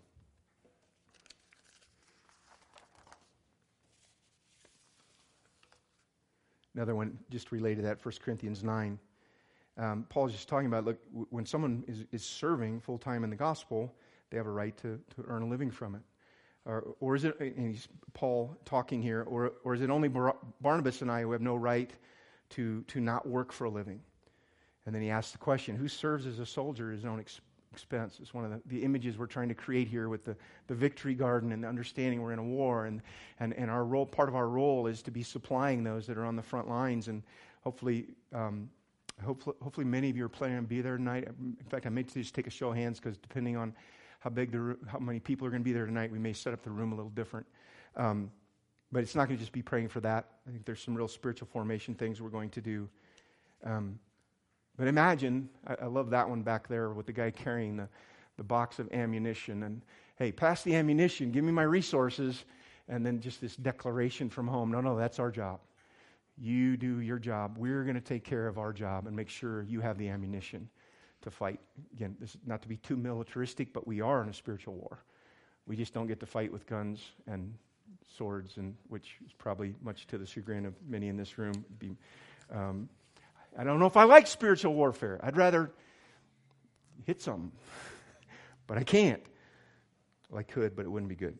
Another one just related to that, First Corinthians nine. Um, Paul's just talking about, look, w- when someone is, is serving full-time in the gospel, they have a right to, to earn a living from it. Or, or is it, and he's Paul talking here, or, or is it only Bar- Barnabas and I who have no right to, to not work for a living? And then he asks the question, who serves as a soldier at his own ex- expense? It's one of the, the images we're trying to create here with the, the victory garden and the understanding we're in a war. And, and, and our role, part of our role is to be supplying those that are on the front lines. And hopefully, um, hopefully, hopefully many of you are planning on being there tonight. In fact, I may just take a show of hands because depending on how big the, how many people are going to be there tonight, we may set up the room a little different. Um, but it's not going to just be praying for that. I think there's some real spiritual formation things we're going to do. Um, but imagine, I, I love that one back there with the guy carrying the, the box of ammunition. And, hey, pass the ammunition, give me my resources. And then just this declaration from home. No, no, that's our job. You do your job. We're going to take care of our job and make sure you have the ammunition to fight. Again, this is not to be too militaristic, but we are in a spiritual war. We just don't get to fight with guns and swords, and which is probably much to the chagrin of many in this room. Be, um, I don't know if I like spiritual warfare. I'd rather hit something, but I can't. Well, I could, but it wouldn't be good.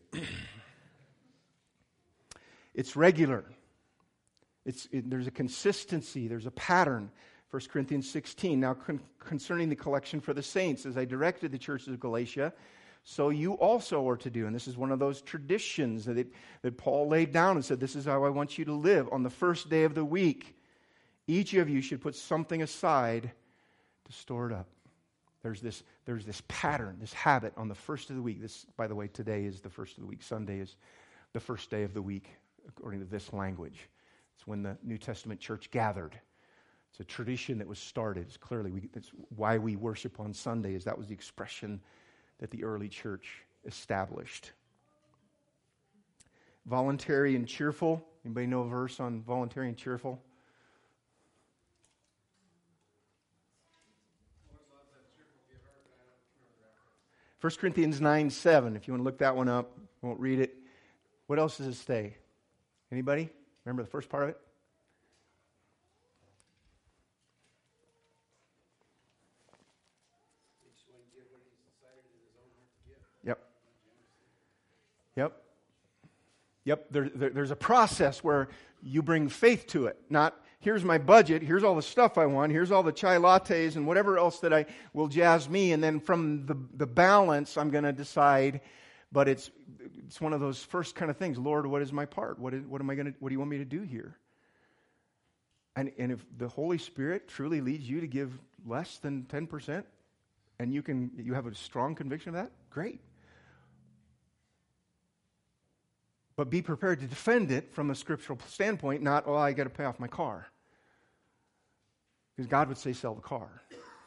It's regular. It's it, there's a consistency. There's a pattern. First Corinthians sixteen, now con- concerning the collection for the saints, as I directed the churches of Galatia, so you also are to do. And this is one of those traditions that, it, that Paul laid down and said, this is how I want you to live. On the first day of the week, each of you should put something aside to store it up. There's this, there's this pattern, this habit on the first of the week. This, by the way, today is the first of the week. Sunday is the first day of the week, according to this language. It's when the New Testament church gathered. It's a tradition that was started. It's clearly, we, it's why we worship on Sundays. That was the expression that the early church established. Voluntary and cheerful. Anybody know a verse on voluntary and cheerful? First Corinthians nine seven. If you want to look that one up, I won't read it. What else does it say? Anybody? Remember the first part of it? Yep. Yep. Yep. There, there, there's a process where you bring faith to it. Not, here's my budget, here's all the stuff I want, here's all the chai lattes and whatever else that I will jazz me, and then from the, the balance, I'm going to decide. But it's it's one of those first kind of things. Lord, what is my part? What is, what am I going to? What do you want me to do here? And and if the Holy Spirit truly leads you to give less than ten percent, and you can you have a strong conviction of that, great. But be prepared to defend it from a scriptural standpoint, not, oh, I got to pay off my car. Because God would say, sell the car.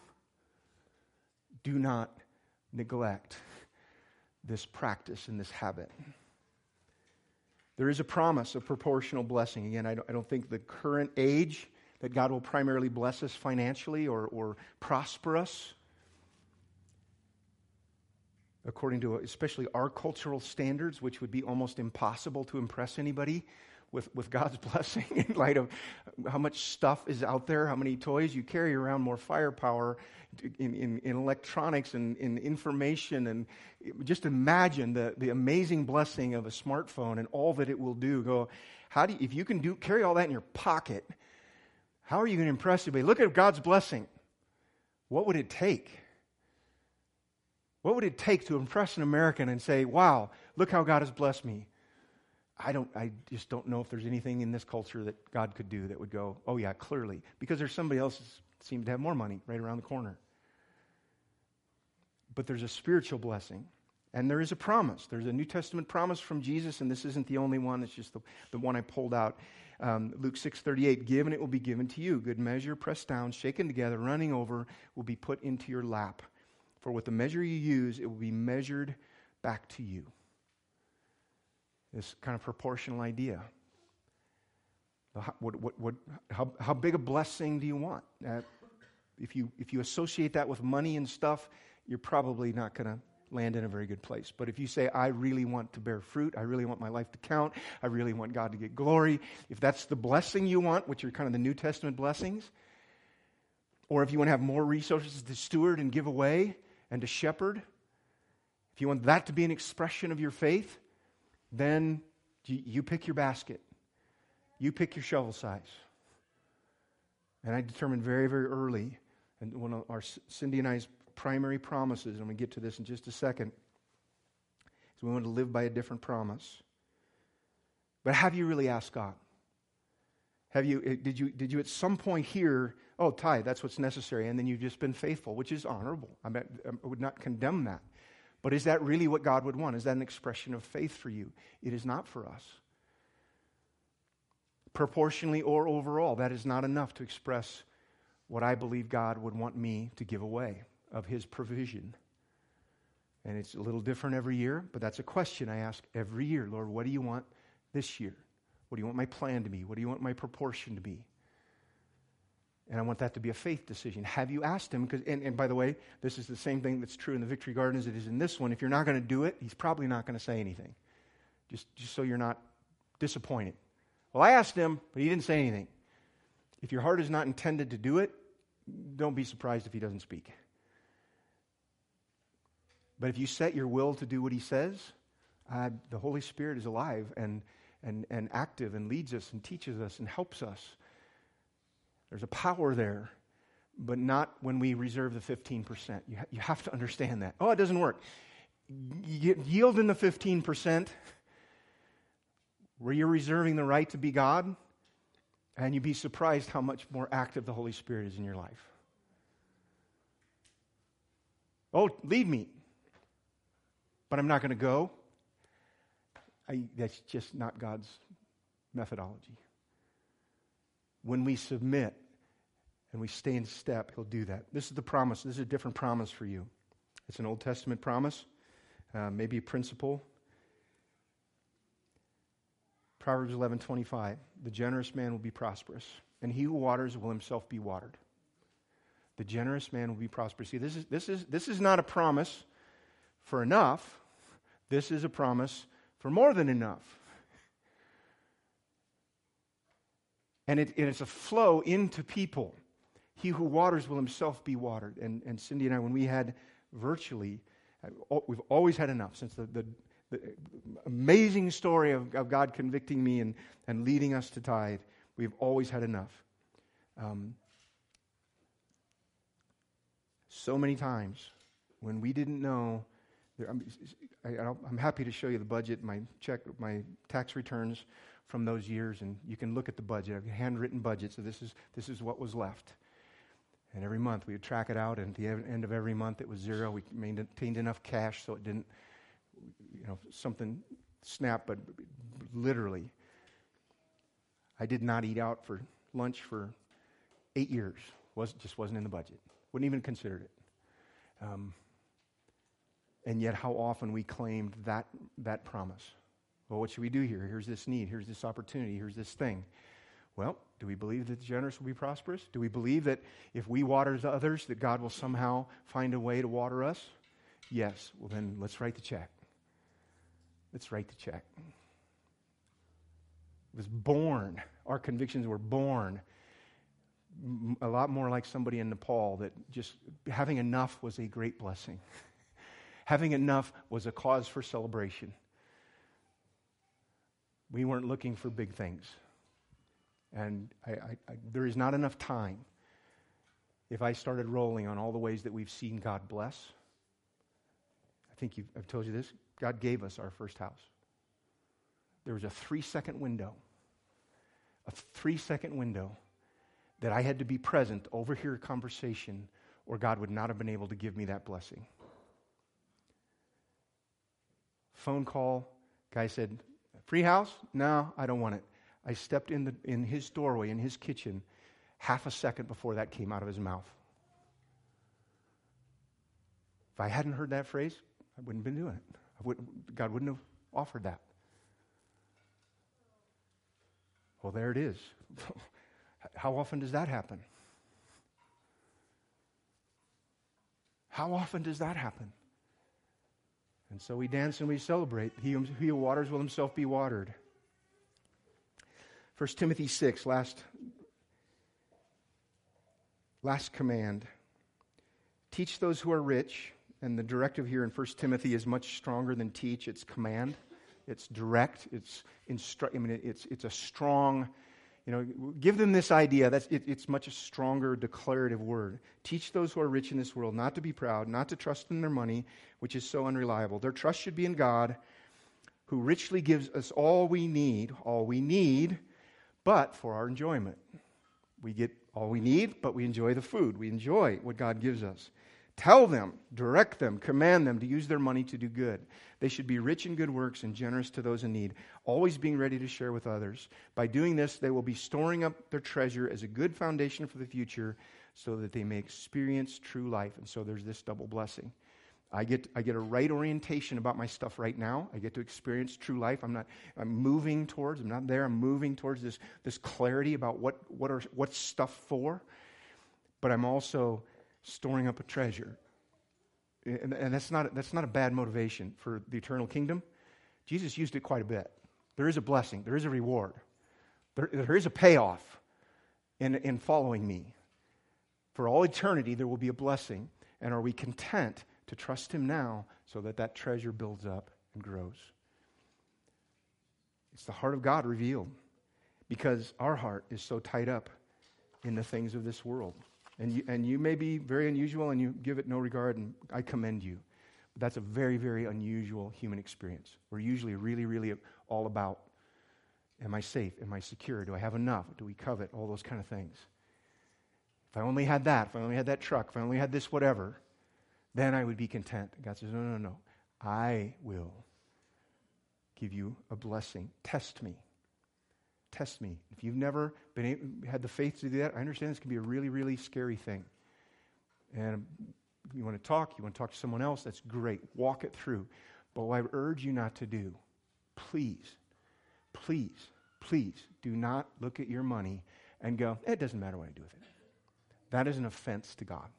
Do not neglect this practice and this habit. There is a promise of proportional blessing. Again, I don't, I don't think the current age that God will primarily bless us financially or, or prosper us, according to especially our cultural standards, which would be almost impossible to impress anybody, with, with God's blessing in light of how much stuff is out there, how many toys you carry around, more firepower in, in, in electronics and in information. And just imagine the, the amazing blessing of a smartphone and all that it will do. Go, how do you, if you can do carry all that in your pocket, how are you going to impress anybody? Look at God's blessing. What would it take? What would it take to impress an American and say, wow, look how God has blessed me? I don't. I just don't know if there's anything in this culture that God could do that would go, oh yeah, clearly. Because there's somebody else that seems to have more money right around the corner. But there's a spiritual blessing. And there is a promise. There's a New Testament promise from Jesus, and this isn't the only one. It's just the, the one I pulled out. Um, Luke six thirty-eight, give and it will be given to you. Good measure, pressed down, shaken together, running over, will be put into your lap. For with the measure you use, it will be measured back to you. This kind of proportional idea. What, what, what, how, how big a blessing do you want? Uh, if you if you associate that with money and stuff, you're probably not going to land in a very good place. But if you say, I really want to bear fruit, I really want my life to count, I really want God to get glory, if that's the blessing you want, which are kind of the New Testament blessings, or if you want to have more resources to steward and give away and to shepherd, if you want that to be an expression of your faith, then you pick your basket. You pick your shovel size. And I determined very, very early, and one of our Cindy and I's primary promises, and we get to this in just a second, is we want to live by a different promise. But have you really asked God? Have you, did you, did you at some point hear, oh, tithe, that's what's necessary, and then you've just been faithful, which is honorable. I, mean, I would not condemn that. But is that really what God would want? Is that an expression of faith for you? It is not for us. Proportionally or overall, that is not enough to express what I believe God would want me to give away of His provision. And it's a little different every year, but that's a question I ask every year. Lord, what do you want this year? What do you want my plan to be? What do you want my proportion to be? And I want that to be a faith decision. Have you asked Him? Because, and, and by the way, this is the same thing that's true in the Victory Garden as it is in this one. If you're not going to do it, He's probably not going to say anything. Just, just so you're not disappointed. Well, I asked Him, but He didn't say anything. If your heart is not intended to do it, don't be surprised if He doesn't speak. But if you set your will to do what He says, uh, the Holy Spirit is alive and, and, and active and leads us and teaches us and helps us. There's a power there, but not when we reserve the fifteen percent. You, ha- you have to understand that. Oh, it doesn't work. Y- yield in the fifteen percent where you're reserving the right to be God, and you'd be surprised how much more active the Holy Spirit is in your life. Oh, lead me. But I'm not going to go. I, that's just not God's methodology. When we submit and we stay in step, He'll do that. This is the promise. This is a different promise for you. It's an Old Testament promise, uh, maybe a principle. Proverbs eleven twenty-five, the generous man will be prosperous, and he who waters will himself be watered. The generous man will be prosperous. See, this is, this is, this is not a promise for enough. This is a promise for more than enough. And, it, and it's a flow into people. He who waters will himself be watered. And, and Cindy and I, when we had virtually, we've always had enough. Since the, the, the amazing story of, of God convicting me and, and leading us to tithe, we've always had enough. Um, so many times when we didn't know, there, I'm, I, I'm happy to show you the budget, my check, my tax returns from those years, and you can look at the budget. I've handwritten budget, so this is this is what was left. And every month we would track it out, and at the end of every month it was zero. We maintained enough cash so it didn't, you know, something snap, but literally, I did not eat out for lunch for eight years. Was just wasn't in the budget. Wouldn't even considered it. Um, and yet, how often we claimed that that promise. Well, what should we do here? Here's this need. Here's this opportunity. Here's this thing. Well, do we believe that the generous will be prosperous? Do we believe that if we water others, that God will somehow find a way to water us? Yes. Well, then let's write the check. Let's write the check. It was born. Our convictions were born m- a lot more like somebody in Nepal, that just having enough was a great blessing. Having enough was a cause for celebration. We weren't looking for big things. And I, I, I, there is not enough time. If I started rolling on all the ways that we've seen God bless, I think you've, I've told you this, God gave us our first house. There was a three-second window, a three-second window that I had to be present, overhear a conversation, or God would not have been able to give me that blessing. Phone call, guy said, free house? No, I don't want it. I stepped in the in his doorway, in his kitchen, half a second before that came out of his mouth. If I hadn't heard that phrase, I wouldn't have been doing it. I wouldn't, God wouldn't have offered that. Well, there it is. How often does that happen? How often does that happen? And so we dance and we celebrate. He who waters will himself be watered. First Timothy six, last, last command. Teach those who are rich. And the directive here in First Timothy is much stronger than teach. It's command. It's direct. It's instru- I mean, it's it's a strong, you know, give them this idea. That's it, it's much a stronger declarative word. Teach those who are rich in this world not to be proud, not to trust in their money, which is so unreliable. Their trust should be in God, who richly gives us all we need, all we need, but for our enjoyment. We get all we need, but we enjoy the food. We enjoy what God gives us. Tell them, direct them, command them to use their money to do good. They should be rich in good works and generous to those in need, always being ready to share with others. By doing this, they will be storing up their treasure as a good foundation for the future so that they may experience true life. And so there's this double blessing. I get I get a right orientation about my stuff right now. I get to experience true life. I'm not I'm moving towards, I'm not there, I'm moving towards this, this clarity about what what are what's stuff for. But I'm also storing up a treasure. And, and that's not that's not a bad motivation for the eternal kingdom. Jesus used it quite a bit. There is a blessing, there is a reward. There, there is a payoff in, in following me. For all eternity there will be a blessing. And are we content to trust him now so that that treasure builds up and grows? It's the heart of God revealed, because our heart is so tied up in the things of this world. And you, and you may be very unusual and you give it no regard, and I commend you. But that's a very, very unusual human experience. We're usually really, really all about, am I safe? Am I secure? Do I have enough? Do we covet? All those kind of things. If I only had that, if I only had that truck, if I only had this whatever, then I would be content. God says, no, no, no. I will give you a blessing. Test me. Test me. If you've never been able, had the faith to do that, I understand this can be a really, really scary thing. And you want to talk, you want to talk to someone else, that's great. Walk it through. But what I urge you not to do, please, please, please do not look at your money and go, it doesn't matter what I do with it. That is an offense to God.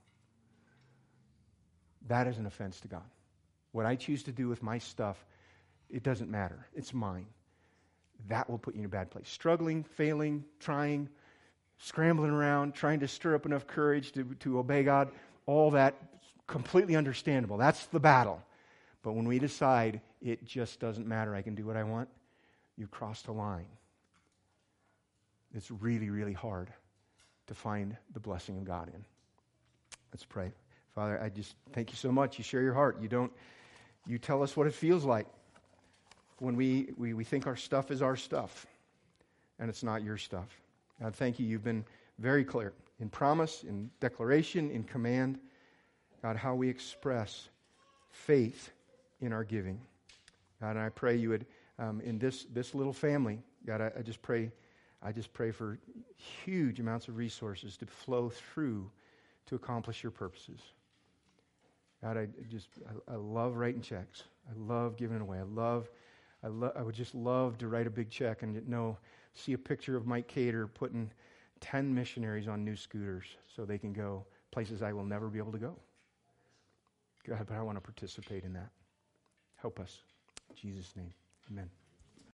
That is an offense to God. What I choose to do with my stuff, it doesn't matter. It's mine. That will put you in a bad place. Struggling, failing, trying, scrambling around, trying to stir up enough courage to, to obey God, all that, completely understandable. That's the battle. But when we decide it just doesn't matter, I can do what I want, you've crossed a line. It's really, really hard to find the blessing of God in. Let's pray. Father, I just thank you so much. You share your heart. You don't, you tell us what it feels like when we, we, we think our stuff is our stuff, and it's not your stuff. God, thank you. You've been very clear in promise, in declaration, in command. God, how we express faith in our giving. God, and I pray you would, um, in this this little family, God, I, I just pray, I just pray for huge amounts of resources to flow through to accomplish your purposes. God, I just, I, I love writing checks. I love giving it away. I love, I love, I would just love to write a big check and know, see a picture of Mike Cater putting ten missionaries on new scooters so they can go places I will never be able to go. God, but I want to participate in that. Help us. In Jesus' name, amen.